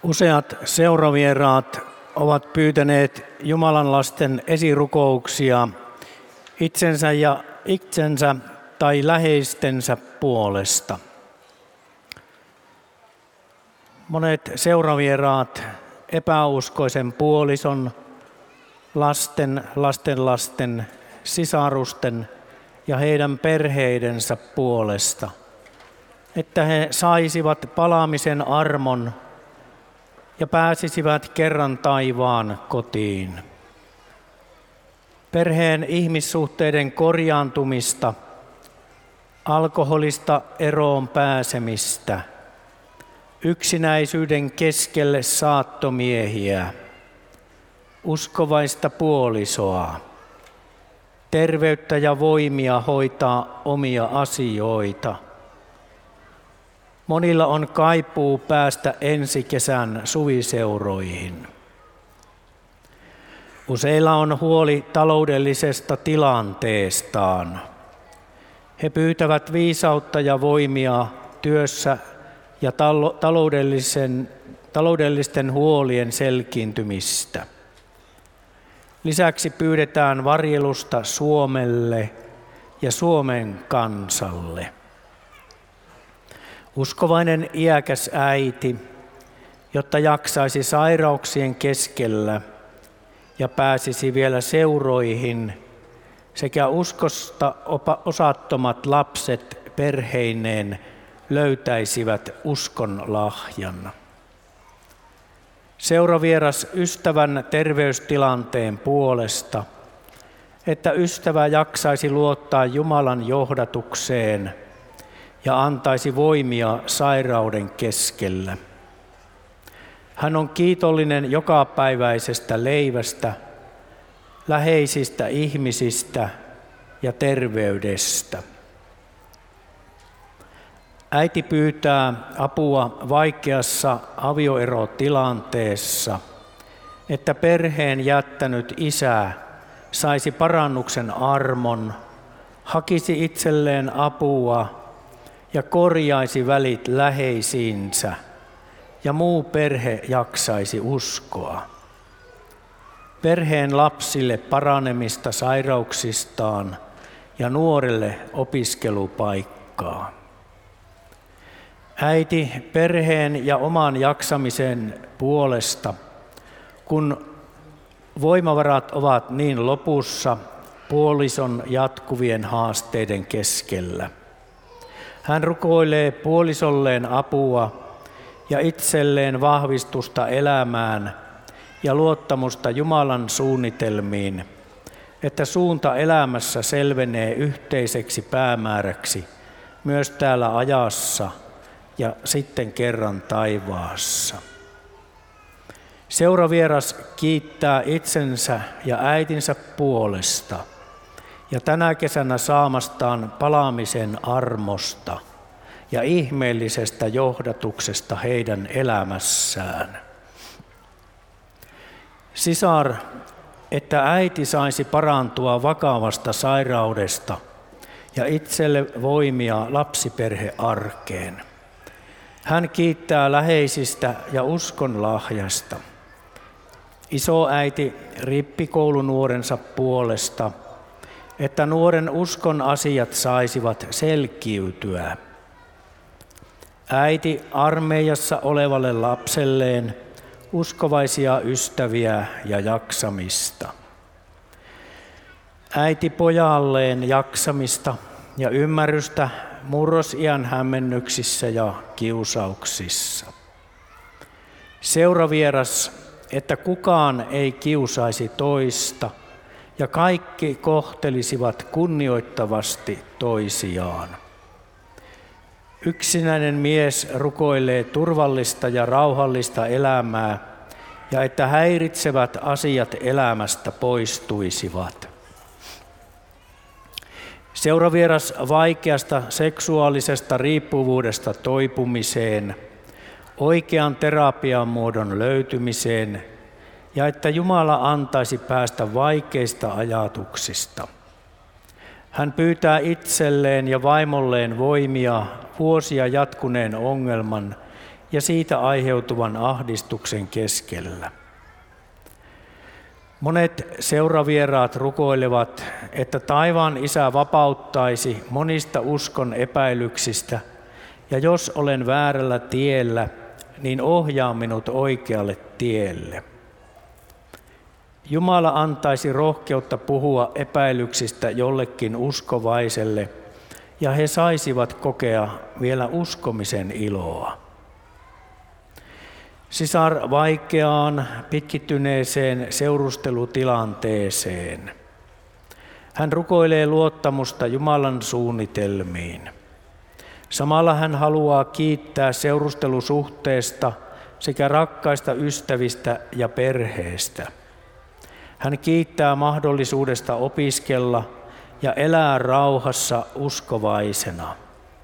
Useat seuravieraat ovat pyytäneet Jumalan lasten esirukouksia itsensä tai läheistensä puolesta. Monet seuravieraat epäuskoisen puolison, lastenlasten, sisarusten ja heidän perheidensä puolesta, että he saisivat palaamisen armon ja pääsisivät kerran taivaan kotiin. Perheen ihmissuhteiden korjaantumista, alkoholista eroon pääsemistä, yksinäisyyden keskelle saattomiehiä, uskovaista puolisoa, terveyttä ja voimia hoitaa omia asioita. Monilla on kaipuu päästä ensi kesän suviseuroihin. Useilla on huoli taloudellisesta tilanteestaan. He pyytävät viisautta ja voimia työssä ja taloudellisten huolien selkiintymistä. Lisäksi pyydetään varjelusta Suomelle ja Suomen kansalle. Uskovainen iäkäs äiti, jotta jaksaisi sairauksien keskellä ja pääsisi vielä seuroihin, sekä uskosta osattomat lapset perheineen löytäisivät uskon lahjan. Seuravieras ystävän terveystilanteen puolesta, että ystävä jaksaisi luottaa Jumalan johdatukseen ja antaisi voimia sairauden keskellä. Hän on kiitollinen jokapäiväisestä leivästä, läheisistä ihmisistä ja terveydestä. Äiti pyytää apua vaikeassa avioerotilanteessa, että perheen jättänyt isä saisi parannuksen armon, hakisi itselleen apua ja korjaisi välit läheisiinsä, ja muu perhe jaksaisi uskoa. Perheen lapsille paranemista sairauksistaan ja nuorelle opiskelupaikkaa. Äiti perheen ja oman jaksamisen puolesta, kun voimavarat ovat niin lopussa puolison jatkuvien haasteiden keskellä. Hän rukoilee puolisolleen apua ja itselleen vahvistusta elämään ja luottamusta Jumalan suunnitelmiin, että suunta elämässä selvenee yhteiseksi päämääräksi myös täällä ajassa ja sitten kerran taivaassa. Seuravieras kiittää itsensä ja äitinsä puolesta ja tänä kesänä saamastaan palaamisen armosta ja ihmeellisestä johdatuksesta heidän elämässään. Sisar, että äiti saisi parantua vakavasta sairaudesta ja itselle voimia lapsiperhearkeen. Hän kiittää läheisistä ja uskon lahjasta. Isoäiti rippikoulunuorensa puolesta, että nuoren uskon asiat saisivat selkiytyä. Äiti armeijassa olevalle lapselleen uskovaisia ystäviä ja jaksamista. Äiti pojalleen jaksamista ja ymmärrystä murrosiän hämmennyksissä ja kiusauksissa. Seuravieras, että kukaan ei kiusaisi toista ja kaikki kohtelisivat kunnioittavasti toisiaan. Yksinäinen mies rukoilee turvallista ja rauhallista elämää ja että häiritsevät asiat elämästä poistuisivat. Seuravieras vaikeasta seksuaalisesta riippuvuudesta toipumiseen, oikean terapian muodon löytymiseen ja että Jumala antaisi päästä vaikeista ajatuksista. Hän pyytää itselleen ja vaimolleen voimia vuosia jatkuneen ongelman ja siitä aiheutuvan ahdistuksen keskellä. Monet seuravieraat rukoilevat, että taivaan Isä vapauttaisi monista uskon epäilyksistä, ja jos olen väärällä tiellä, niin ohjaa minut oikealle tielle. Jumala antaisi rohkeutta puhua epäilyksistä jollekin uskovaiselle, ja he saisivat kokea vielä uskomisen iloa. Sisar vaikeaan, pitkittyneeseen seurustelutilanteeseen. Hän rukoilee luottamusta Jumalan suunnitelmiin. Samalla hän haluaa kiittää seurustelusuhteesta sekä rakkaista ystävistä ja perheestä. Hän kiittää mahdollisuudesta opiskella ja elää rauhassa uskovaisena.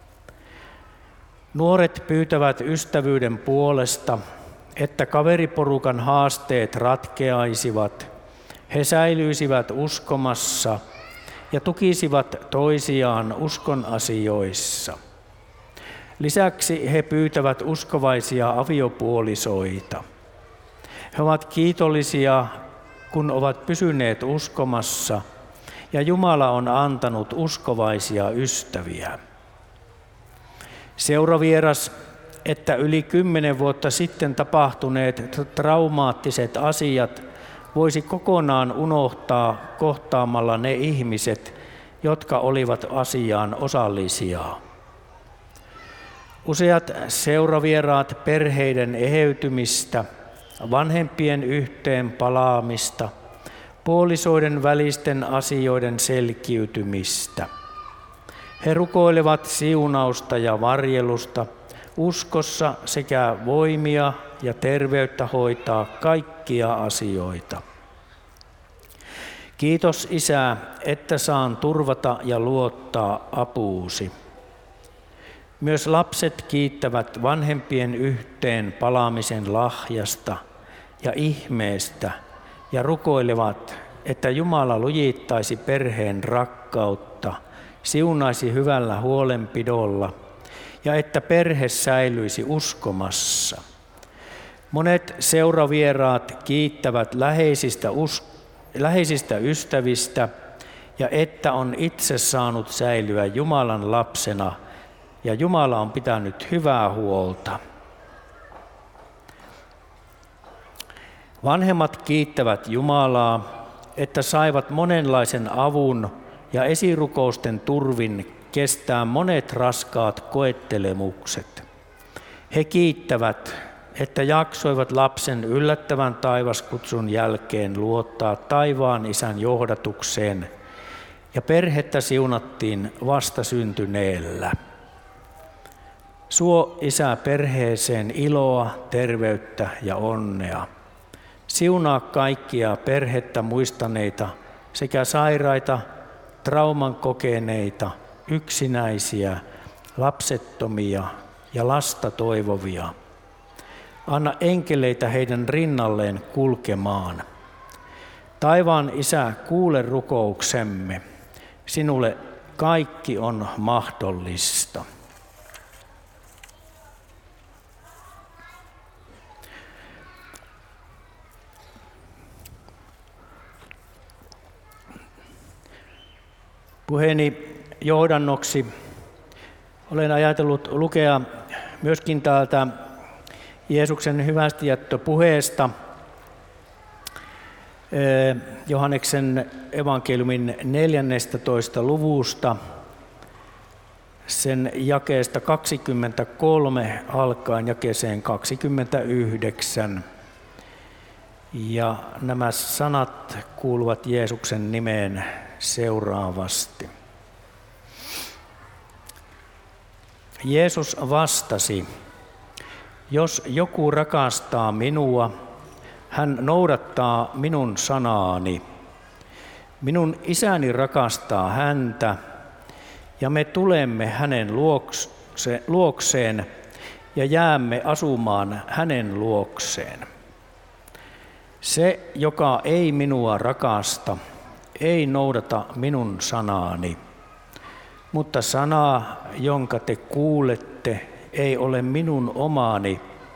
Nuoret pyytävät ystävyyden puolesta, että kaveriporukan haasteet ratkeaisivat, he säilyisivät uskomassa ja tukisivat toisiaan uskon asioissa. Lisäksi he pyytävät uskovaisia aviopuolisoita. He ovat kiitollisia, kun ovat pysyneet uskomassa, ja Jumala on antanut uskovaisia ystäviä. Seuravieras, että yli 10 vuotta sitten tapahtuneet traumaattiset asiat voisi kokonaan unohtaa kohtaamalla ne ihmiset, jotka olivat asiaan osallisia. Useat seuravieraat perheiden eheytymistä, vanhempien yhteen palaamista, puolisoiden välisten asioiden selkiytymistä. He rukoilevat siunausta ja varjelusta uskossa sekä voimia ja terveyttä hoitaa kaikkia asioita. Kiitos Isä, että saan turvata ja luottaa apuusi. Myös lapset kiittävät vanhempien yhteen palaamisen lahjasta ja ihmeestä ja rukoilevat, että Jumala lujittaisi perheen rakkautta, siunaisi hyvällä huolenpidolla ja että perhe säilyisi uskomassa. Monet seuravieraat kiittävät läheisistä ystävistä ja että on itse saanut säilyä Jumalan lapsena ja Jumala on pitänyt hyvää huolta. Vanhemmat kiittävät Jumalaa, että saivat monenlaisen avun ja esirukousten turvin kestää monet raskaat koettelemukset. He kiittävät, että jaksoivat lapsen yllättävän taivaskutsun jälkeen luottaa taivaan Isän johdatukseen ja perhettä siunattiin vastasyntyneellä. Suo Isä perheeseen iloa, terveyttä ja onnea. Siunaa kaikkia perhettä muistaneita sekä sairaita, trauman kokeneita, yksinäisiä, lapsettomia ja lasta toivovia. Anna enkeleitä heidän rinnalleen kulkemaan. Taivaan Isä, kuule rukouksemme. Sinulle kaikki on mahdollista. Puheeni johdannoksi olen ajatellut lukea myöskin täältä Jeesuksen hyvästijättöpuheesta Johanneksen evankeliumin 14. luvusta, sen jakeesta 23 alkaen jakeeseen 29. Ja nämä sanat kuuluvat Jeesuksen nimeen seuraavasti. Jeesus vastasi: jos joku rakastaa minua, hän noudattaa minun sanaani. Minun Isäni rakastaa häntä, ja me tulemme hänen luokseen ja jäämme asumaan hänen luokseen. Se, joka ei minua rakasta, ei noudata minun sanaani, mutta sana, jonka te kuulette, ei ole minun omani,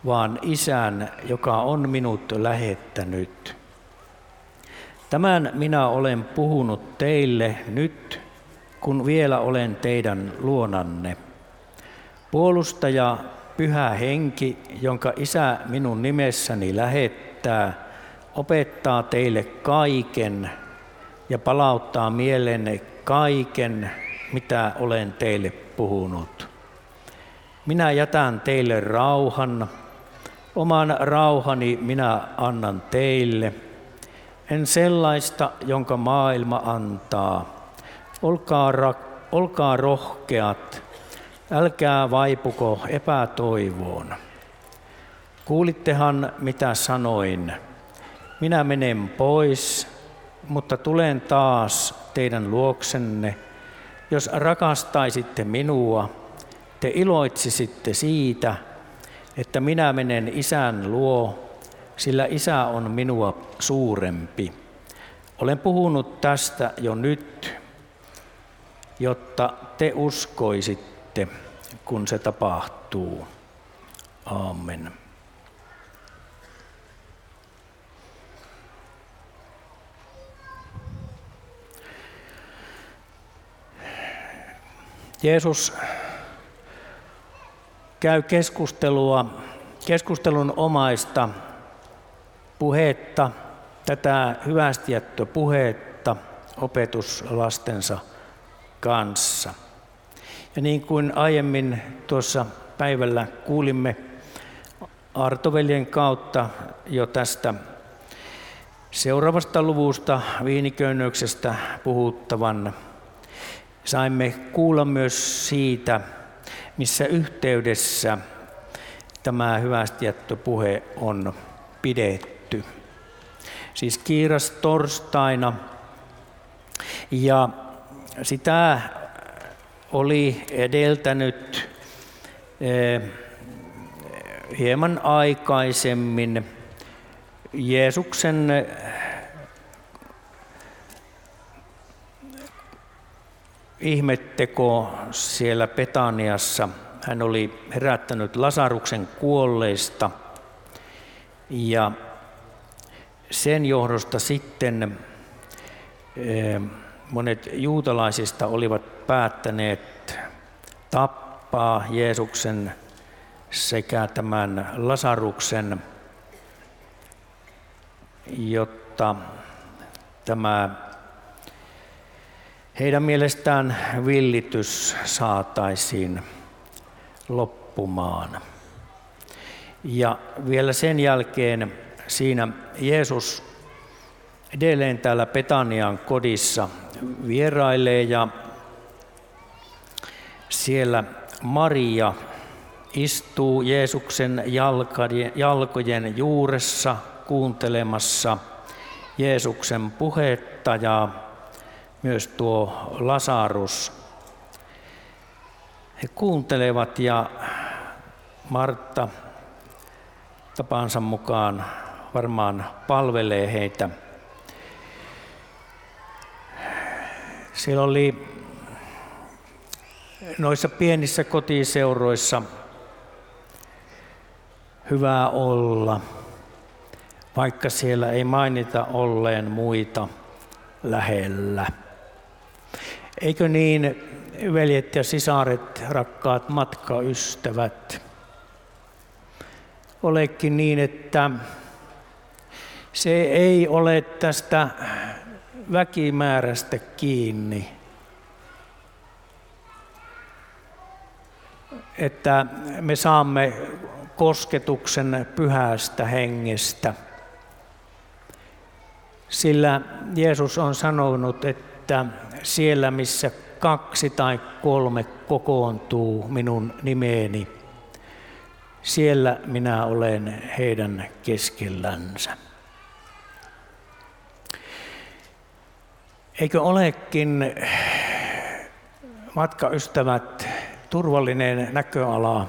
vaan Isän, joka on minut lähettänyt. Tämän minä olen puhunut teille nyt, kun vielä olen teidän luonanne. Puolustaja, Pyhä Henki, jonka Isä minun nimessäni lähettää, opettaa teille kaiken ja palauttaa mieleenne kaiken, mitä olen teille puhunut. Minä jätän teille rauhan, oman rauhani minä annan teille. En sellaista, jonka maailma antaa. Olkaa rohkeat, älkää vaipuko epätoivoon. Kuulittehan, mitä sanoin. Minä menen pois, mutta tulen taas teidän luoksenne. Jos rakastaisitte minua, te iloitsisitte siitä, että minä menen Isän luo, sillä Isä on minua suurempi. Olen puhunut tästä jo nyt, jotta te uskoisitte, kun se tapahtuu. Aamen. Jeesus käy keskustelun omaista puhetta, tätä hyvästiättöpuhetta opetuslastensa kanssa. Ja niin kuin aiemmin tuossa päivällä kuulimme Arto-veljen kautta jo tästä seuraavasta luvusta viiniköynnöksestä puhuttavan, saimme kuulla myös siitä, missä yhteydessä tämä hyvästiättöpuhe on pidetty. Siis kiirastorstaina, ja sitä oli edeltänyt hieman aikaisemmin Jeesuksen ihmetteko siellä Betaniassa. Hän oli herättänyt Lasaruksen kuolleista ja sen johdosta sitten monet juutalaisista olivat päättäneet tappaa Jeesuksen sekä tämän Lasaruksen, jotta tämä heidän mielestään villitys saataisiin loppumaan. Ja vielä sen jälkeen siinä Jeesus edelleen täällä Betanian kodissa vierailee ja siellä Maria istuu Jeesuksen jalkojen juuressa kuuntelemassa Jeesuksen puhetta ja myös tuo Lasarus. He kuuntelevat ja Martta tapansa mukaan varmaan palvelee heitä. Siellä oli noissa pienissä kotiseuroissa hyvä olla, vaikka siellä ei mainita olleen muita lähellä. Eikö niin, veljet ja sisaret, rakkaat matkaystävät? Olekin niin, että se ei ole tästä väkimäärästä kiinni, että me saamme kosketuksen Pyhästä Hengestä. Sillä Jeesus on sanonut, että siellä missä 2 tai 3 kokoontuu minun nimeeni, siellä minä olen heidän keskellänsä. Eikö olekin, matkaystävät, turvallinen näköala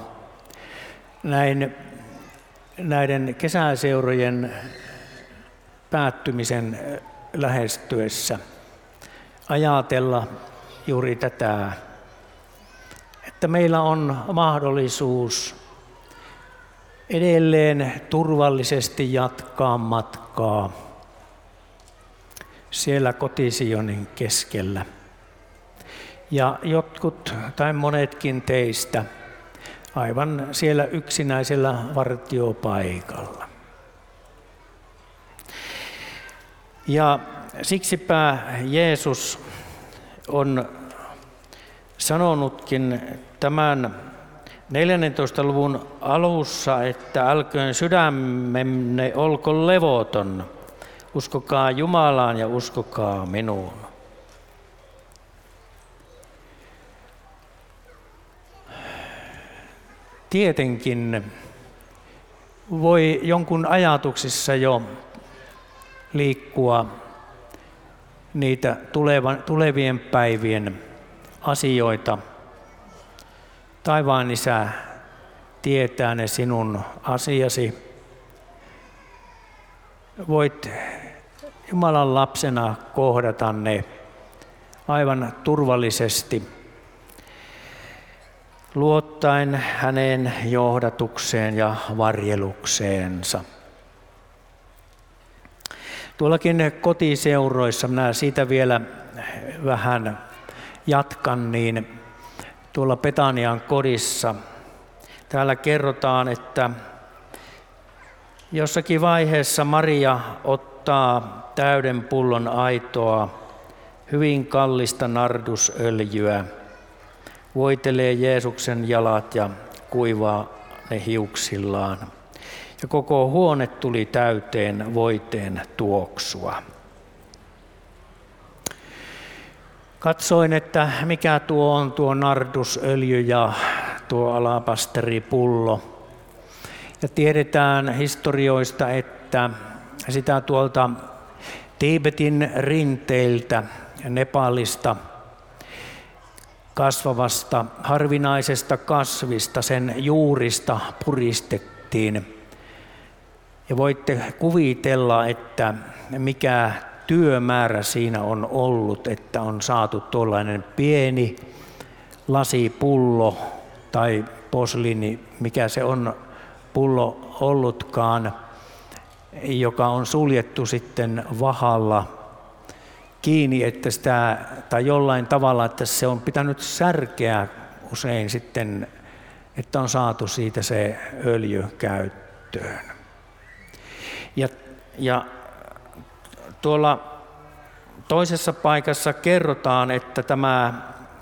näiden kesäseurojen päättymisen lähestyessä ajatella juuri tätä, että meillä on mahdollisuus edelleen turvallisesti jatkaa matkaa siellä koti-Sionin keskellä. Ja jotkut tai monetkin teistä aivan siellä yksinäisellä vartiopaikalla. Ja siksipä Jeesus on sanonutkin tämän 14. luvun alussa, että älköön sydämenne olko levoton, uskokaa Jumalaan ja uskokaa minuun. Tietenkin voi jonkun ajatuksissa jo liikkua niitä tulevien päivien asioita. Taivaan Isä tietää ne sinun asiasi. Voit Jumalan lapsena kohdata ne aivan turvallisesti, luottaen hänen johdatukseen ja varjelukseensa. Tuollakin kotiseuroissa, minä siitä vielä vähän jatkan, niin tuolla Betanian kodissa täällä kerrotaan, että jossakin vaiheessa Maria ottaa täyden pullon aitoa, hyvin kallista nardusöljyä, voitelee Jeesuksen jalat ja kuivaa ne hiuksillaan. Ja koko huone tuli täyteen voiteen tuoksua. Katsoin, että mikä tuo on tuo nardusöljy ja tuo alapasteripullo. Ja tiedetään historioista, että sitä tuolta Tiibetin rinteiltä ja Nepalista kasvavasta harvinaisesta kasvista, sen juurista puristettiin. Ja voitte kuvitella, että mikä työmäärä siinä on ollut, että on saatu tuollainen pieni lasipullo tai posliini, mikä se on pullo ollutkaan, joka on suljettu sitten vahalla kiinni, että sitä, tai jollain tavalla, että se on pitänyt särkeä usein sitten, että on saatu siitä se öljy käyttöön. Ja tuolla toisessa paikassa kerrotaan, että tämä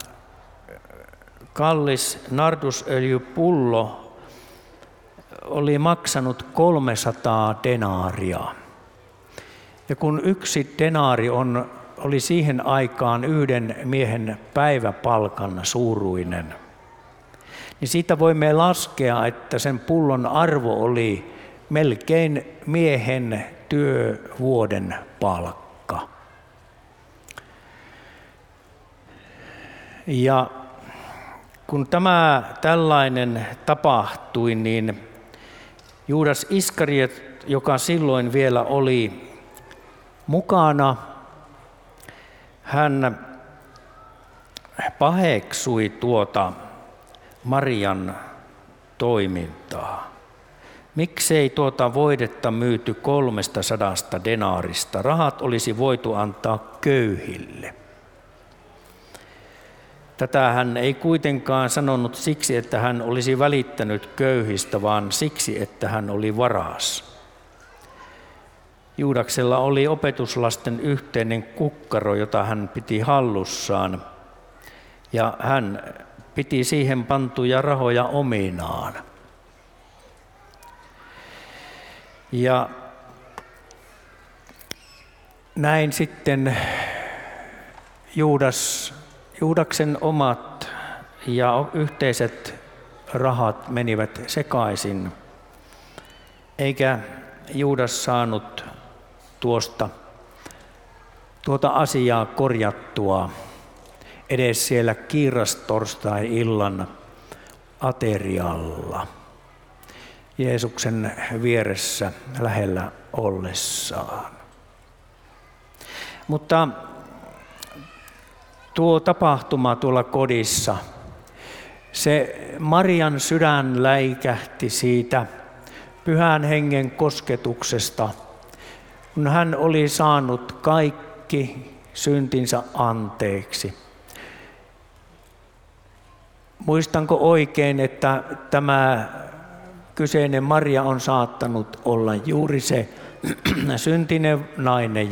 kallis nardusöljypullo oli maksanut 300 denaaria. Ja kun 1 denaari oli siihen aikaan yhden miehen päiväpalkan suuruinen, niin siitä voimme laskea, että sen pullon arvo oli melkein miehen työvuoden palkka. Ja kun tämä tällainen tapahtui, niin Juudas Iskariot, joka silloin vielä oli mukana, hän paheksui tuota Marian toimintaa. Miksei tuota voidetta myyty 300 denaarista? Rahat olisi voitu antaa köyhille. Tätä hän ei kuitenkaan sanonut siksi, että hän olisi välittänyt köyhistä, vaan siksi, että hän oli varas. Juudaksella oli opetuslasten yhteinen kukkaro, jota hän piti hallussaan, ja hän piti siihen pantuja rahoja ominaan. Ja näin sitten Juudaksen omat ja yhteiset rahat menivät sekaisin, eikä Juudas saanut tuota asiaa korjattua edes siellä kiirastorstai-illan aterialla Jeesuksen vieressä lähellä ollessaan. Mutta tuo tapahtuma tuolla kodissa, se Marian sydän läikähti siitä Pyhän Hengen kosketuksesta, kun hän oli saanut kaikki syntinsä anteeksi. Muistanko oikein, että tämä kyseinen Maria on saattanut olla juuri se syntinen nainen,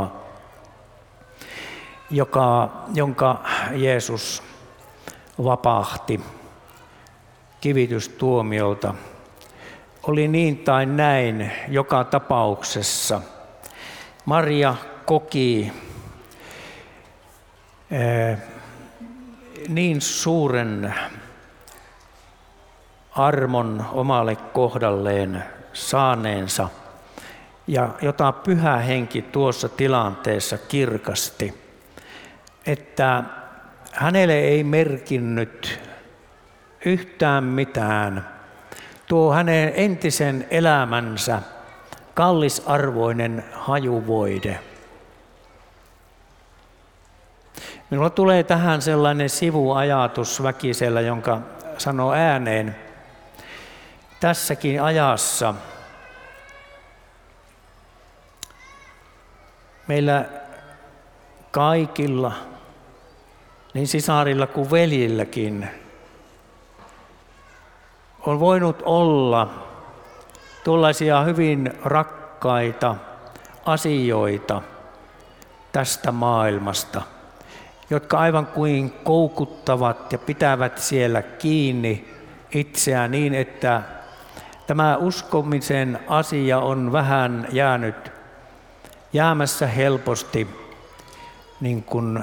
jonka Jeesus vapahti kivitystuomiolta. Oli niin tai näin joka tapauksessa. Maria koki niin suuren armon omalle kohdalleen saaneensa, ja jota Pyhä Henki tuossa tilanteessa kirkasti, että hänelle ei merkinnyt yhtään mitään tuo hänen entisen elämänsä kallisarvoinen hajuvoide. Minulla tulee tähän sellainen sivuajatus väkisellä, jonka sanoo ääneen. Tässäkin ajassa meillä kaikilla, niin sisarilla kuin veljilläkin, on voinut olla tuollaisia hyvin rakkaita asioita tästä maailmasta, jotka aivan kuin koukuttavat ja pitävät siellä kiinni itseään niin, että tämä uskomisen asia on vähän jäämässä helposti niin kuin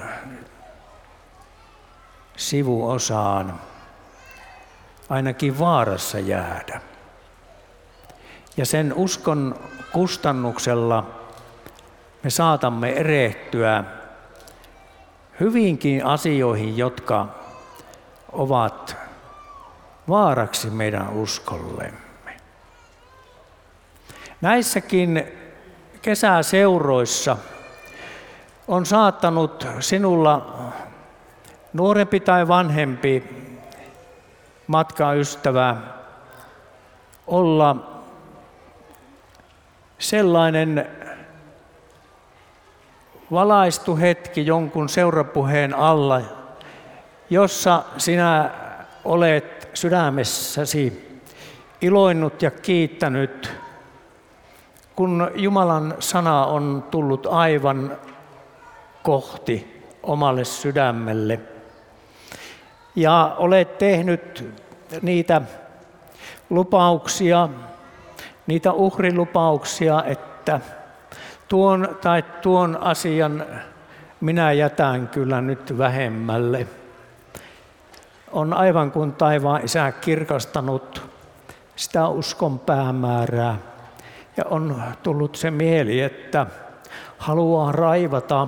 sivuosaan, ainakin vaarassa jäädä. Ja sen uskon kustannuksella me saatamme erehtyä hyvinkin asioihin, jotka ovat vaaraksi meidän uskollemme. Näissäkin kesäseuroissa on saattanut sinulla nuorempi tai vanhempi matkaystävä olla sellainen valaistu hetki jonkun seurapuheen alla, jossa sinä olet sydämessäsi iloinnut ja kiittänyt, kun Jumalan sana on tullut aivan kohti omalle sydämelle. Ja olet tehnyt niitä lupauksia, niitä uhrilupauksia, että tuon tai tuon asian minä jätän kyllä nyt vähemmälle. On aivan kuin taivaan Isä kirkastanut sitä uskon päämäärää. Ja on tullut se mieli, että haluaa raivata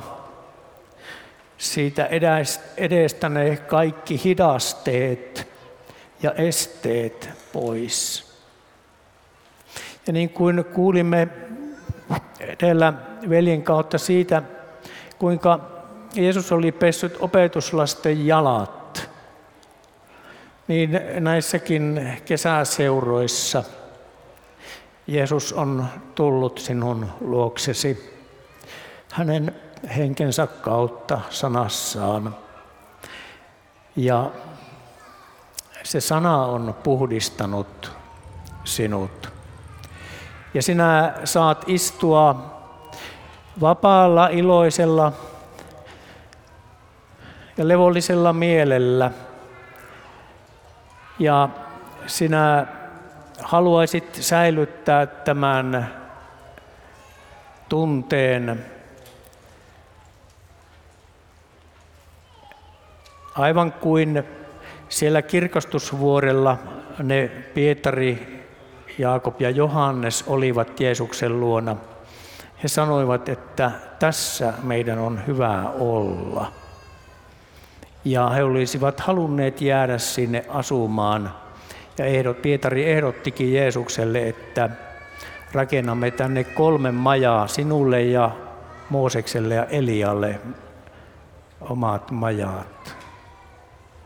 siitä edestä ne kaikki hidasteet ja esteet pois. Ja niin kuin kuulimme edellä veljen kautta siitä, kuinka Jeesus oli pessyt opetuslasten jalat, niin näissäkin kesäseuroissa Jeesus on tullut sinun luoksesi hänen henkensä kautta sanassaan. Ja se sana on puhdistanut sinut. Ja sinä saat istua vapaalla, iloisella ja levollisella mielellä. Ja sinä haluaisit säilyttää tämän tunteen aivan kuin siellä kirkastusvuorella ne Pietari, Jaakob ja Johannes olivat Jeesuksen luona. He sanoivat, että tässä meidän on hyvä olla. Ja he olisivat halunneet jäädä sinne asumaan. Ja Pietari ehdottikin Jeesukselle, että rakennamme tänne 3 majaa, sinulle ja Moosekselle ja Elialle omat majat.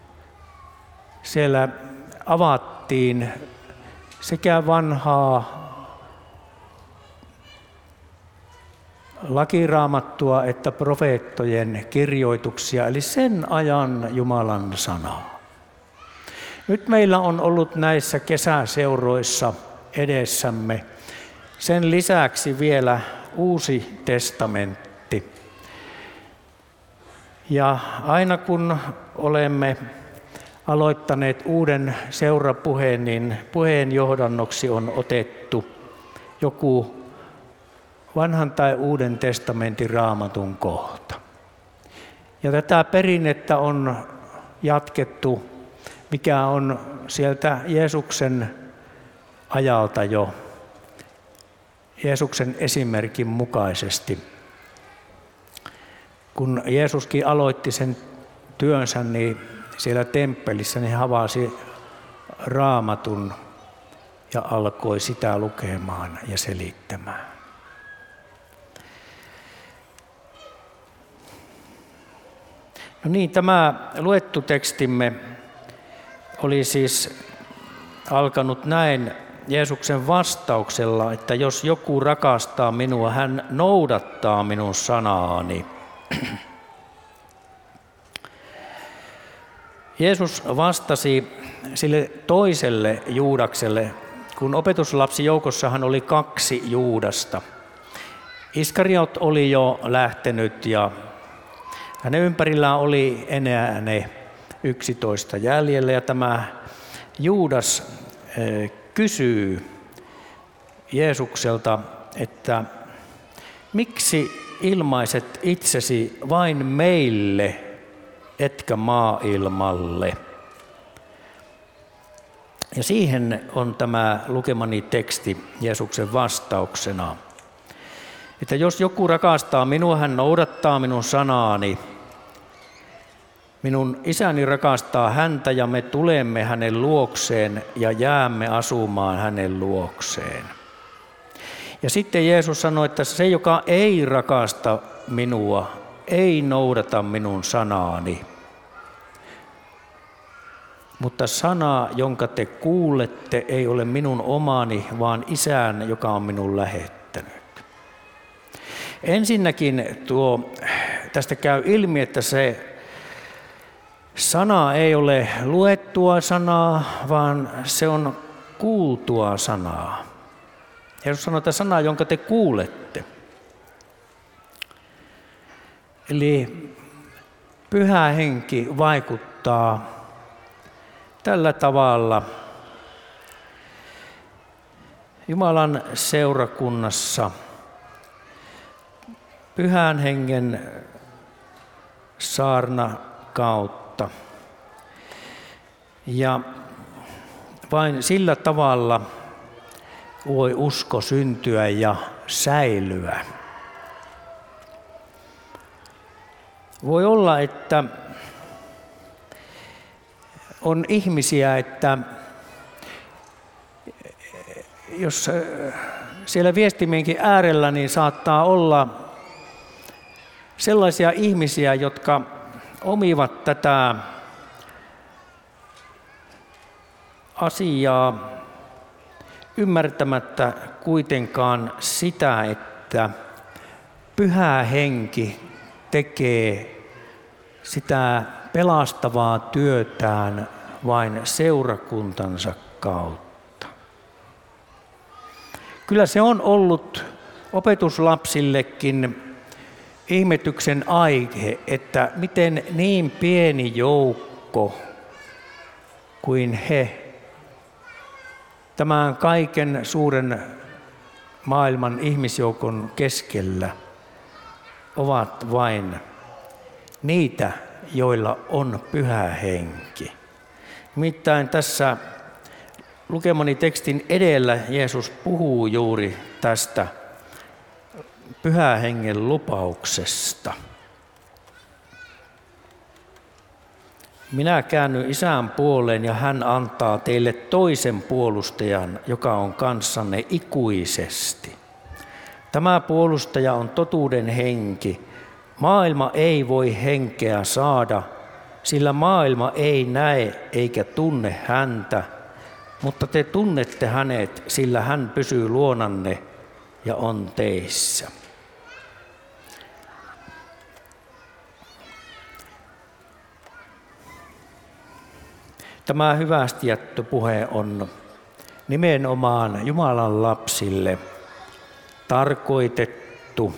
Siellä avattiin sekä vanhaa lakiraamattua että profeettojen kirjoituksia, eli sen ajan Jumalan sanaa. Nyt meillä on ollut näissä kesäseuroissa edessämme sen lisäksi vielä Uusi testamentti. Ja aina kun olemme aloittaneet uuden seurapuheen, niin puheen johdannoksi on otettu joku vanhan tai uuden testamentin raamatun kohta. Ja tätä perinnettä on jatkettu, mikä on sieltä Jeesuksen ajalta jo, Jeesuksen esimerkin mukaisesti. Kun Jeesuskin aloitti sen työnsä, niin siellä temppelissä niin havasi raamatun ja alkoi sitä lukemaan ja selittämään. No niin, tämä luettu tekstimme oli siis alkanut näin Jeesuksen vastauksella, että jos joku rakastaa minua, hän noudattaa minun sanaani. Jeesus vastasi sille toiselle Juudakselle, kun opetuslapsijoukossahan oli 2 Juudasta. Iskariot oli jo lähtenyt ja hänen ympärillään oli enää ne 11 jäljellä, ja tämä Juudas kysyy Jeesukselta, että miksi ilmaiset itsesi vain meille, etkä maailmalle? Ja siihen on tämä lukemani teksti Jeesuksen vastauksena, että jos joku rakastaa minua, hän noudattaa minun sanaani. Minun isäni rakastaa häntä ja me tulemme hänen luokseen ja jäämme asumaan hänen luokseen. Ja sitten Jeesus sanoi, että se, joka ei rakasta minua, ei noudata minun sanaani. Mutta sana, jonka te kuulette, ei ole minun omani, vaan Isän, joka on minun lähettänyt. Ensinnäkin tästä käy ilmi, että se sana ei ole luettua sanaa, vaan se on kuultua sanaa. Jeesus sanoo, että sana, jonka te kuulette. Eli Pyhä Henki vaikuttaa tällä tavalla Jumalan seurakunnassa Pyhän Hengen saarna kautta. Ja vain sillä tavalla voi usko syntyä ja säilyä. Voi olla, että on ihmisiä, että jos siellä viestimienkin äärellä, niin saattaa olla sellaisia ihmisiä, jotka omivat tätä asiaa ymmärtämättä kuitenkaan sitä, että Pyhä Henki tekee sitä pelastavaa työtään vain seurakuntansa kautta. Kyllä se on ollut opetuslapsillekin ihmetyksen aihe, että miten niin pieni joukko kuin he tämän kaiken suuren maailman ihmisjoukon keskellä ovat vain niitä, joilla on Pyhä Henki. Nimittäin tässä lukemani tekstin edellä Jeesus puhuu juuri tästä Pyhän Hengen lupauksesta. Minä käännyn Isän puoleen ja hän antaa teille toisen puolustajan, joka on kanssanne ikuisesti. Tämä puolustaja on totuuden henki. Maailma ei voi henkeä saada, sillä maailma ei näe eikä tunne häntä, mutta te tunnette hänet, sillä hän pysyy luonanne ja on teissä. Tämä hyvästijättöpuhe on nimenomaan Jumalan lapsille tarkoitettu.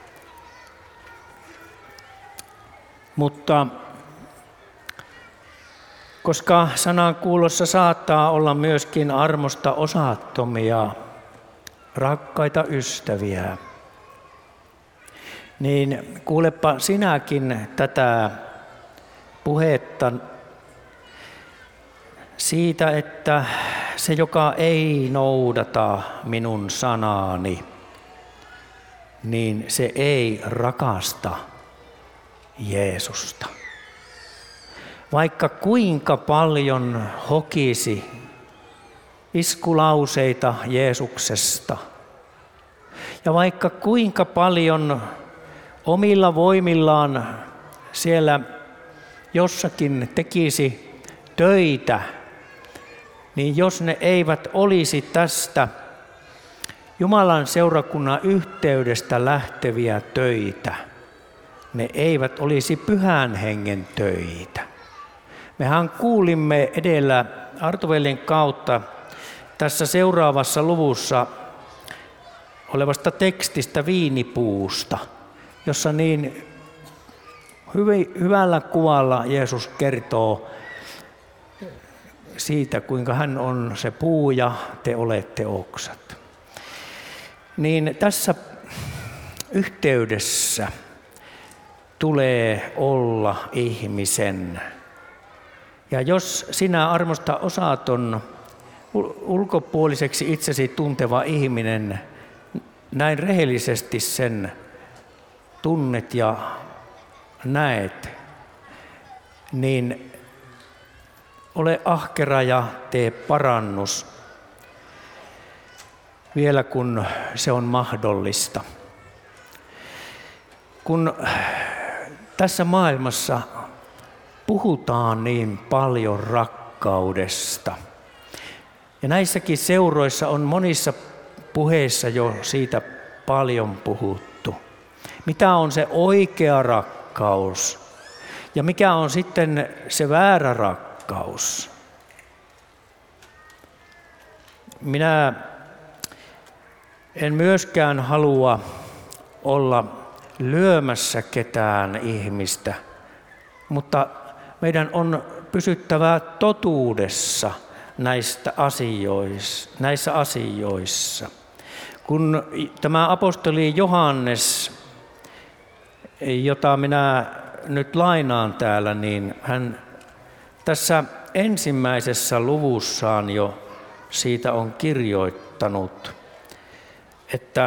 Mutta koska sanan kuulossa saattaa olla myöskin armosta osattomia, rakkaita ystäviä, niin kuulepa sinäkin tätä puhetta siitä, että se, joka ei noudata minun sanaani, niin se ei rakasta Jeesusta. Vaikka kuinka paljon hokisi iskulauseita Jeesuksesta ja vaikka kuinka paljon omilla voimillaan siellä jossakin tekisi töitä, niin jos ne eivät olisi tästä Jumalan seurakunnan yhteydestä lähteviä töitä, ne eivät olisi Pyhän Hengen töitä. Mehän kuulimme edellä Arto-veljen kautta tässä seuraavassa luvussa olevasta tekstistä viinipuusta, jossa niin hyvällä kuvalla Jeesus kertoo siitä, kuinka hän on se puu ja te olette oksat. Niin tässä yhteydessä tulee olla ihmisen. Ja jos sinä armosta osaton, ulkopuoliseksi itsesi tunteva ihminen näin rehellisesti sen tunnet ja näet, niin ole ahkera ja tee parannus vielä kun se on mahdollista. Kun tässä maailmassa puhutaan niin paljon rakkaudesta, ja näissäkin seuroissa on monissa puheissa jo siitä paljon puhuttu. Mitä on se oikea rakkaus ja mikä on sitten se väärä rakkaus? Minä en myöskään halua olla lyömässä ketään ihmistä, mutta meidän on pysyttävä totuudessa näissä asioissa. Kun tämä apostoli Johannes, jota minä nyt lainaan täällä, niin hän tässä ensimmäisessä luvussaan jo siitä on kirjoittanut, että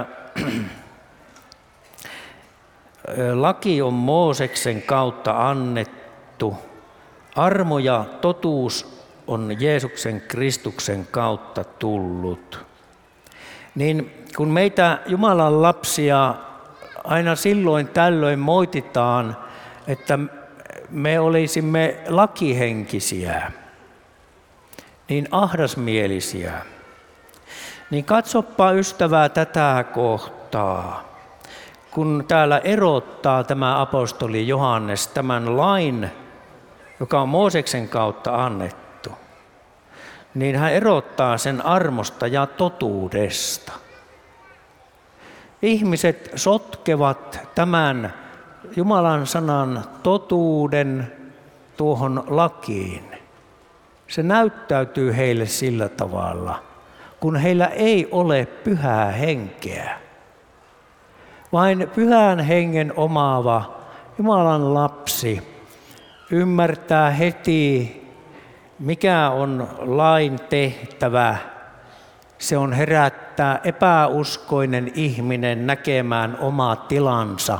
laki on Mooseksen kautta annettu, armo ja totuus on Jeesuksen Kristuksen kautta tullut. Niin kun meitä Jumalan lapsia aina silloin tällöin moititaan, että me olisimme lakihenkisiä, niin ahdasmielisiä, niin katsoppa ystävää tätä kohtaa, kun täällä erottaa tämä apostoli Johannes tämän lain, joka on Mooseksen kautta annettu, niin hän erottaa sen armosta ja totuudesta. Ihmiset sotkevat tämän Jumalan sanan totuuden tuohon lakiin. Se näyttäytyy heille sillä tavalla, kun heillä ei ole pyhää henkeä. Vain pyhän hengen omaava Jumalan lapsi ymmärtää heti, mikä on lain tehtävä. Se on herättää epäuskoinen ihminen näkemään omaa tilansa,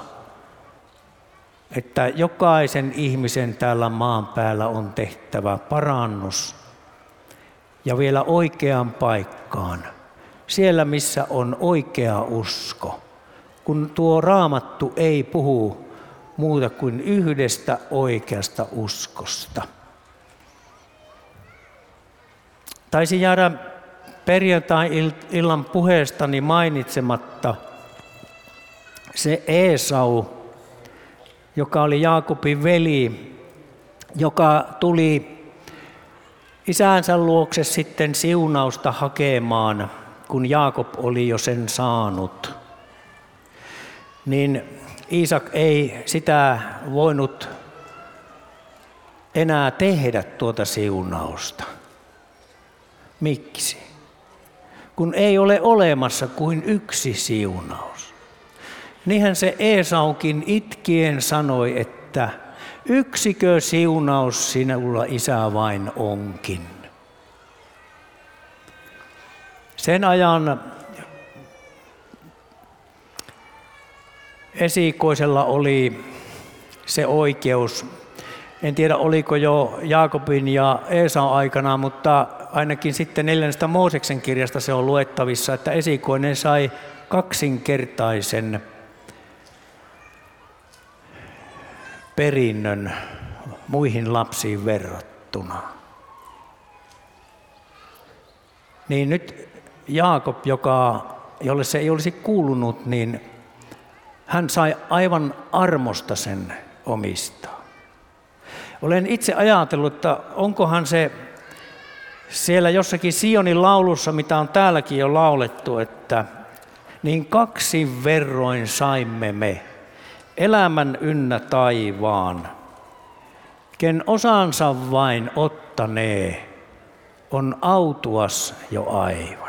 että jokaisen ihmisen täällä maan päällä on tehtävä parannus ja vielä oikeaan paikkaan, siellä missä on oikea usko, kun tuo Raamattu ei puhu muuta kuin yhdestä oikeasta uskosta. Taisi jäädä perjantai-illan puheestani mainitsematta se Eesau, joka oli Jaakobin veli, joka tuli isänsä luokse sitten siunausta hakemaan, kun Jaakob oli jo sen saanut. Niin Iisak ei sitä voinut enää tehdä tuota siunausta. Miksi? Kun ei ole olemassa kuin yksi siunaus. Niinhän se Eesaukin itkien sanoi, että yksikö siunaus sinulla, isä, vain onkin. Sen ajan esikoisella oli se oikeus. En tiedä, oliko jo Jaakobin ja Eesaun aikana, mutta ainakin sitten 4. Mooseksen kirjasta se on luettavissa, että esikoinen sai kaksinkertaisen perinnön muihin lapsiin verrattuna. Niin nyt Jaakob, jolle se ei olisi kuulunut, niin hän sai aivan armosta sen omistaa. Olen itse ajatellut, että onkohan se siellä jossakin Sionin laulussa, mitä on täälläkin jo laulettu, että niin 2 verroin saimme me elämän ynnä taivaan. Ken osansa vain ottanee, on autuas jo aivan.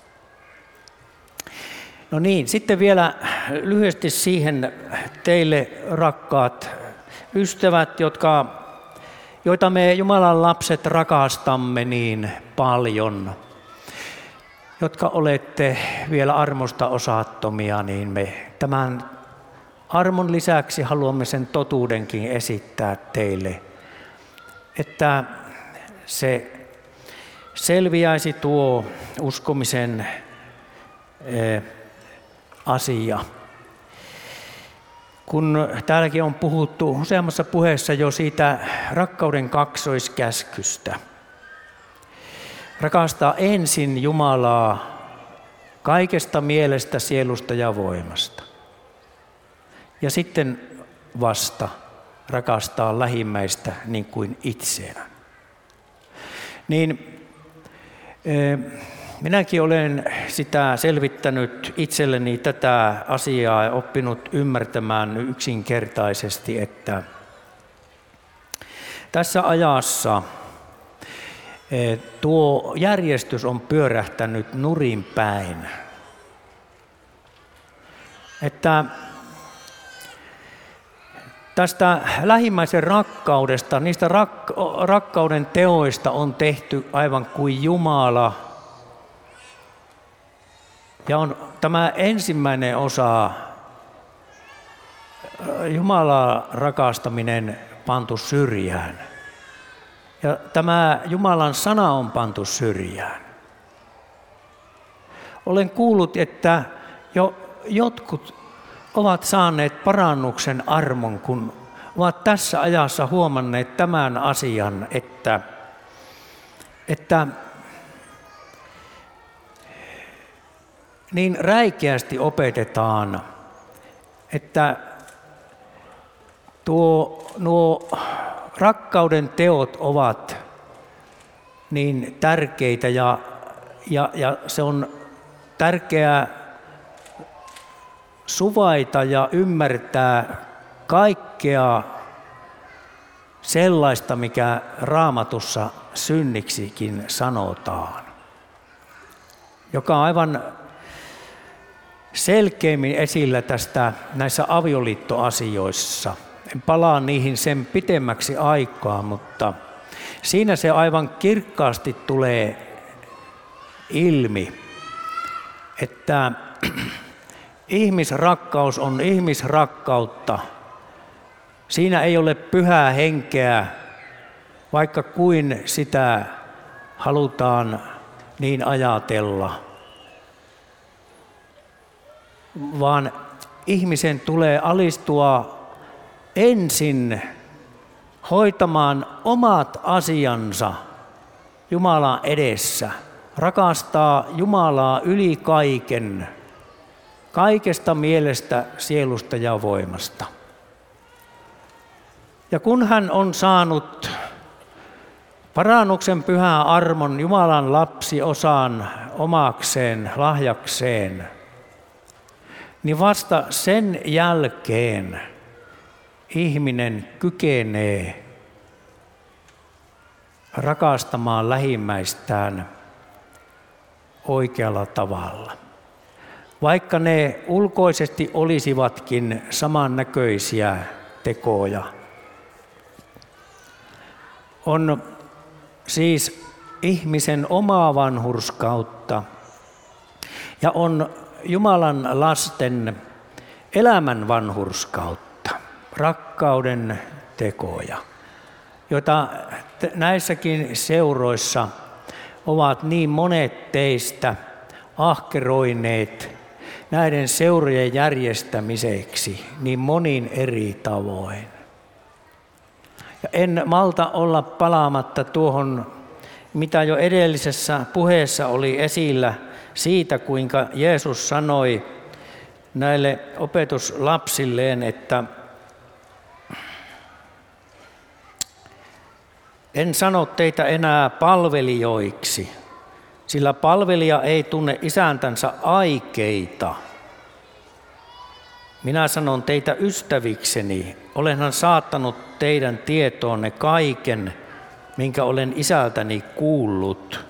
No niin, sitten vielä lyhyesti siihen teille, rakkaat ystävät, joita me Jumalan lapset rakastamme niin paljon, jotka olette vielä armosta osattomia, niin me tämän armon lisäksi haluamme sen totuudenkin esittää teille, että se selviäisi tuo uskomisen asia. Kun täälläkin on puhuttu useammassa puheessa jo siitä rakkauden kaksoiskäskystä. Rakastaa ensin Jumalaa kaikesta mielestä, sielusta ja voimasta. Ja sitten vasta rakastaa lähimmäistä niin kuin itseään. Niin minäkin olen sitä selvittänyt itselleni tätä asiaa ja oppinut ymmärtämään yksinkertaisesti, että tässä ajassa tuo järjestys on pyörähtänyt nurin päin. Että tästä lähimmäisen rakkaudesta, niistä rakkauden teoista on tehty aivan kuin Jumala. Ja on tämä ensimmäinen osa, Jumalaa rakastaminen, pantu syrjään. Ja tämä Jumalan sana on pantu syrjään. Olen kuullut, että jo jotkut ovat saaneet parannuksen armon, kun ovat tässä ajassa huomanneet tämän asian, että niin räikeästi opetetaan, että nuo rakkauden teot ovat niin tärkeitä ja se on tärkeää suvaita ja ymmärtää kaikkea sellaista, mikä Raamatussa synniksikin sanotaan, joka on aivan selkeimmin esillä näissä avioliittoasioissa. En palaa niihin sen pitemmäksi aikaa, mutta siinä se aivan kirkkaasti tulee ilmi, että ihmisrakkaus on ihmisrakkautta. Siinä ei ole pyhää henkeä, vaikka kuin sitä halutaan niin ajatella. Vaan ihmisen tulee alistua ensin hoitamaan omat asiansa Jumalan edessä. Rakastaa Jumalaa yli kaiken, kaikesta mielestä, sielusta ja voimasta. Ja kun hän on saanut parannuksen pyhän armon Jumalan lapsi osaan omakseen, lahjakseen, niin vasta sen jälkeen ihminen kykenee rakastamaan lähimmäistään oikealla tavalla. Vaikka ne ulkoisesti olisivatkin samannäköisiä tekoja. On siis ihmisen omaa vanhurskautta ja on Jumalan lasten elämän vanhurskautta, rakkauden tekoja, joita näissäkin seuroissa ovat niin monet teistä ahkeroineet näiden seurojen järjestämiseksi niin monin eri tavoin. Ja en malta olla palaamatta tuohon, mitä jo edellisessä puheessa oli esillä siitä, kuinka Jeesus sanoi näille opetuslapsilleen, että en sano teitä enää palvelijoiksi, sillä palvelija ei tunne isäntänsä aikeita. Minä sanon teitä ystävikseni, olenhan saattanut teidän tietoonne kaiken, minkä olen isältäni kuullut.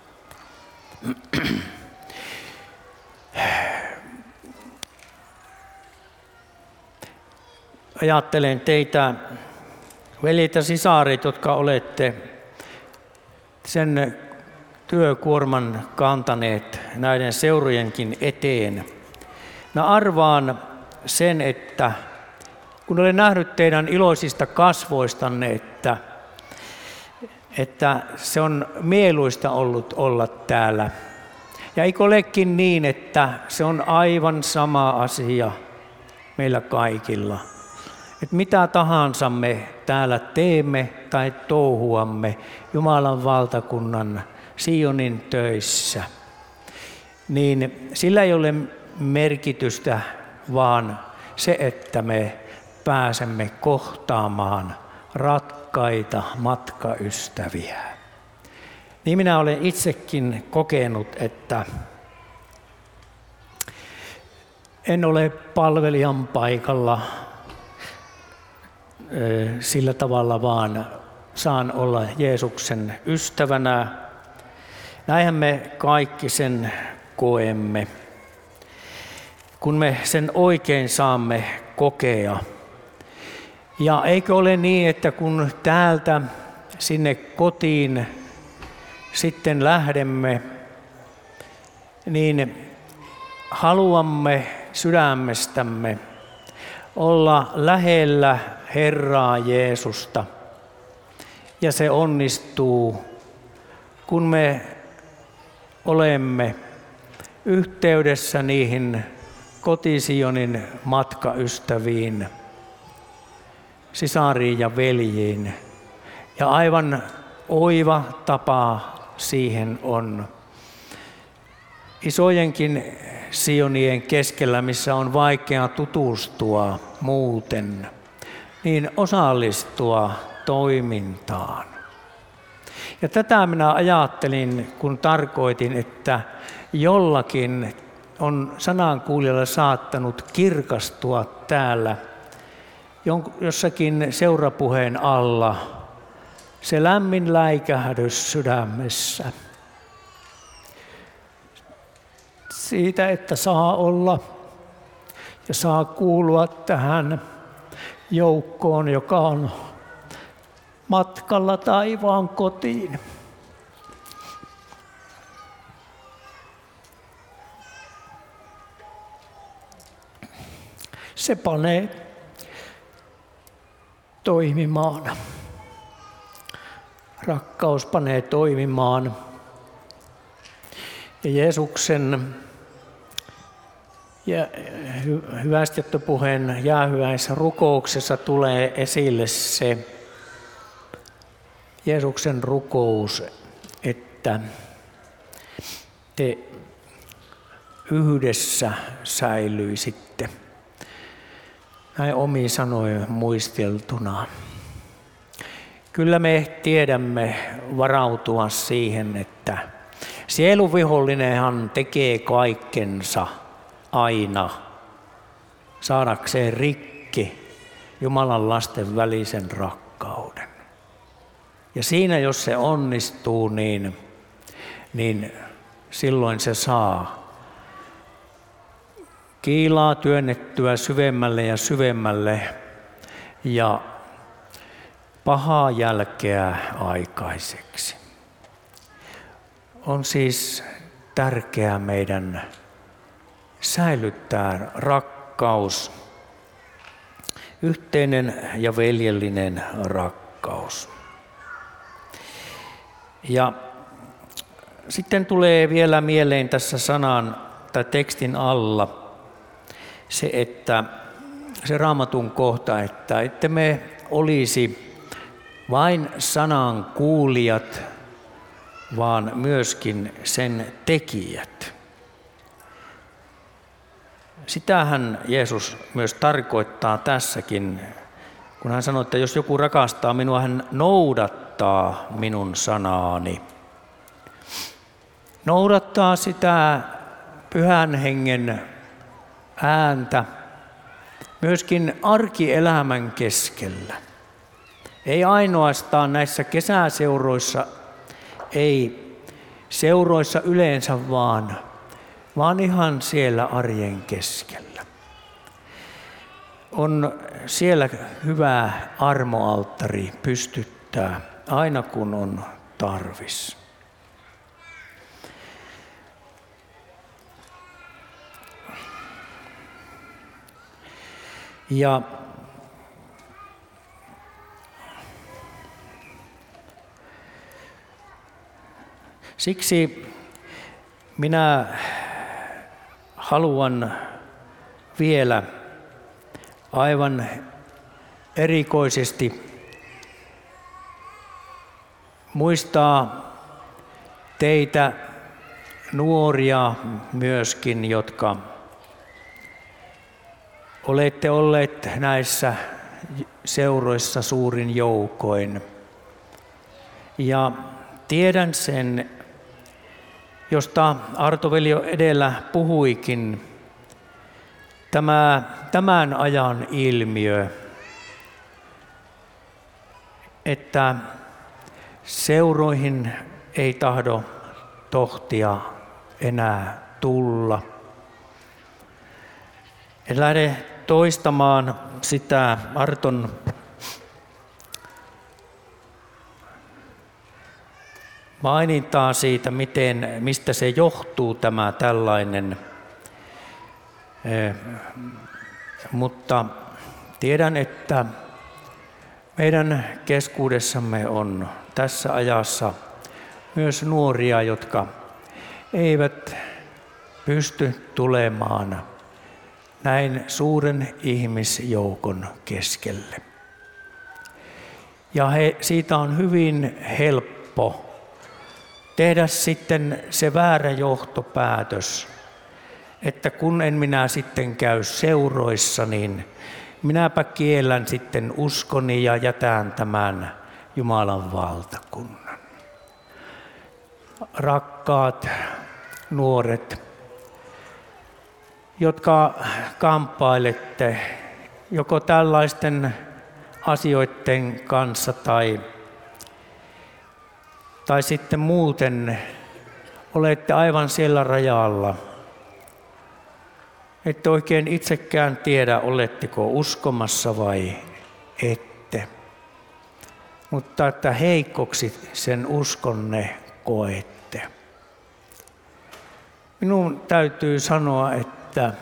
Ajattelen teitä, veljet ja sisarit, jotka olette sen työkuorman kantaneet näiden seurojenkin eteen. Mä arvaan sen, että kun olen nähnyt teidän iloisista kasvoistanne, että se on mieluista ollut olla täällä. Ja eikö olekin niin, että se on aivan sama asia meillä kaikilla. Että mitä tahansa me täällä teemme tai touhuamme Jumalan valtakunnan Sionin töissä, niin sillä ei ole merkitystä, vaan se, että me pääsemme kohtaamaan rakkaita matkaystäviä. Niin minä olen itsekin kokenut, että en ole palvelijan paikalla sillä tavalla, vaan saan olla Jeesuksen ystävänä. Näinhän me kaikki sen koemme, kun me sen oikein saamme kokea. Ja eikö ole niin, että kun täältä sinne kotiin sitten lähdemme, niin haluamme sydämestämme olla lähellä Herraa Jeesusta. Ja se onnistuu, kun me olemme yhteydessä niihin koti-Sionin matkaystäviin, sisariin ja veljiin. Ja aivan oiva tapa siihen on isojenkin Sionien keskellä, missä on vaikea tutustua muuten, niin osallistua toimintaan. Ja tätä minä ajattelin, kun tarkoitin, että jollakin on sanankuulijalla saattanut kirkastua täällä jossakin seurapuheen alla se lämmin läikähdys sydämessä. Siitä, että saa olla ja saa kuulua tähän joukkoon, joka on matkalla taivaan kotiin. Se panee toimimaan. Rakkaus panee toimimaan. Ja Jeesuksen ja hyvästettypuheen jäähyväisrukouksessa tulee esille se Jeesuksen rukous, että te yhdessä säilyisitte. Näin omiin sanoin muisteltuna. Kyllä me tiedämme varautua siihen, että sieluvihollinenhan tekee kaikkensa aina saadakseen rikki Jumalan lasten välisen rakkauden. Ja siinä jos se onnistuu, niin silloin se saa kiilaa työnnettyä syvemmälle ja syvemmälle ja pahaa jälkeä aikaiseksi. On siis tärkeää meidän säilyttää rakkaus, yhteinen ja veljellinen rakkaus. Ja sitten tulee vielä mieleen tässä sanan tai tekstin alla se Raamatun kohta, että ette me olisi vain sanan kuulijat, vaan myöskin sen tekijät. Sitähän Jeesus myös tarkoittaa tässäkin, kun hän sanoo, että jos joku rakastaa minua, hän noudattaa minun sanaani. Noudattaa sitä Pyhän Hengen ääntä myöskin arkielämän keskellä. Ei ainoastaan näissä kesäseuroissa, ei seuroissa yleensä, vaan ihan siellä arjen keskellä. On siellä hyvä armoalttari pystyttää aina kun on tarvis. Ja siksi minä haluan vielä aivan erikoisesti muistaa teitä nuoria myöskin, jotka olette olleet näissä seuroissa suurin joukoin. Ja tiedän sen, josta Arto-veli jo edellä puhuikin, tämän ajan ilmiö, että seuroihin ei tahdo tohtia enää tulla. En lähde toistamaan sitä Arton mainintaa siitä, mistä se johtuu tämä tällainen, mutta tiedän, että meidän keskuudessamme on tässä ajassa myös nuoria, jotka eivät pysty tulemaan näin suuren ihmisjoukon keskelle. Ja siitä on hyvin helppo tehdä sitten se väärä johtopäätös, että kun en minä sitten käy seuroissa, niin minäpä kiellän sitten uskoni ja jätän tämän Jumalan valtakunnan. Rakkaat nuoret, jotka kamppailette joko tällaisten asioiden kanssa tai sitten muuten olette aivan siellä rajalla. Ette oikein itsekään tiedä, oletteko uskomassa vai ette. Mutta että heikoksi sen uskonne koette. Minun täytyy sanoa, että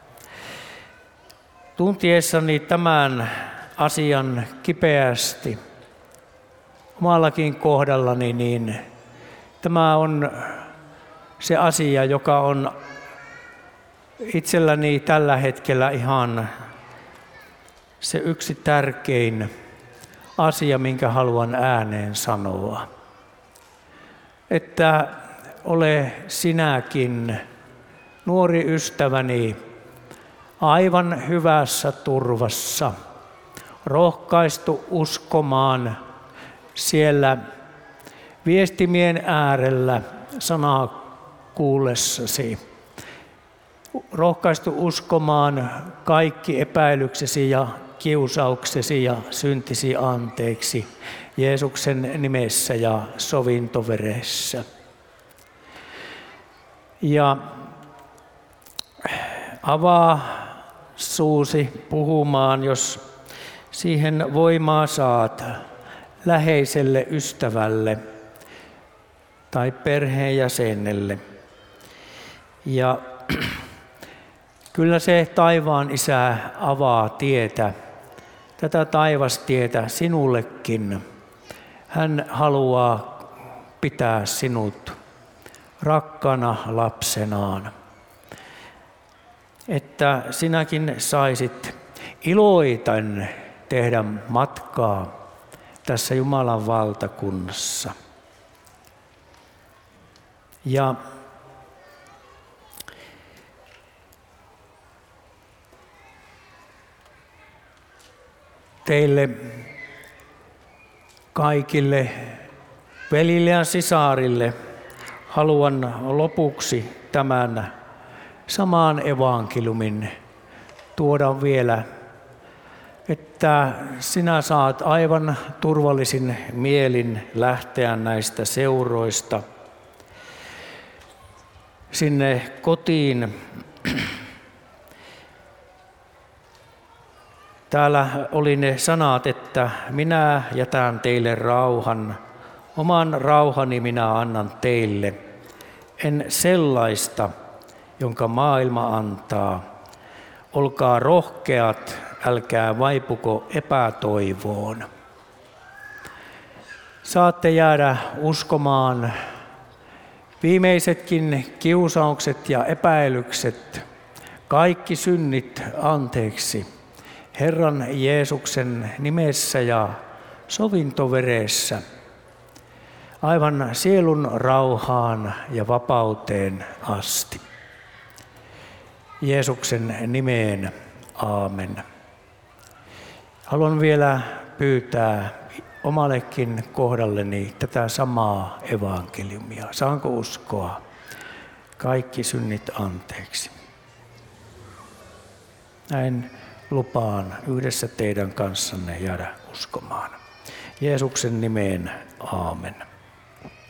tuntiessani tämän asian kipeästi omallakin kohdallani, niin tämä on se asia, joka on itselläni tällä hetkellä ihan se yksi tärkein asia, minkä haluan ääneen sanoa. Että ole sinäkin, nuori ystäväni, aivan hyvässä turvassa, rohkaistu uskomaan siellä viestimien äärellä sanaa kuullessasi. Rohkaistu uskomaan kaikki epäilyksesi ja kiusauksesi ja syntisi anteeksi Jeesuksen nimessä ja sovintoveressä. Ja avaa suusi puhumaan, jos siihen voimaa saat, läheiselle ystävälle tai perheenjäsenelle. Ja kyllä se taivaan Isä avaa tietä, tätä taivastietä sinullekin. Hän haluaa pitää sinut rakkaana lapsenaan, että sinäkin saisit iloiten tehdä matkaa tässä Jumalan valtakunnassa. Ja teille kaikille velille ja sisarille haluan lopuksi tämän saman evankeliumin tuoda vielä, että sinä saat aivan turvallisin mielin lähteä näistä seuroista sinne kotiin. Täällä oli ne sanat, että minä jätän teille rauhan, oman rauhani minä annan teille. En sellaista, jonka maailma antaa. Olkaa rohkeat, älkää vaipuko epätoivoon. Saatte jäädä uskomaan viimeisetkin kiusaukset ja epäilykset, kaikki synnit anteeksi Herran Jeesuksen nimessä ja sovintoveressä, aivan sielun rauhaan ja vapauteen asti. Jeesuksen nimeen, aamen. Haluan vielä pyytää omallekin kohdalleni tätä samaa evankeliumia. Saanko uskoa kaikki synnit anteeksi? Näin lupaan yhdessä teidän kanssanne jäädä uskomaan. Jeesuksen nimeen, aamen.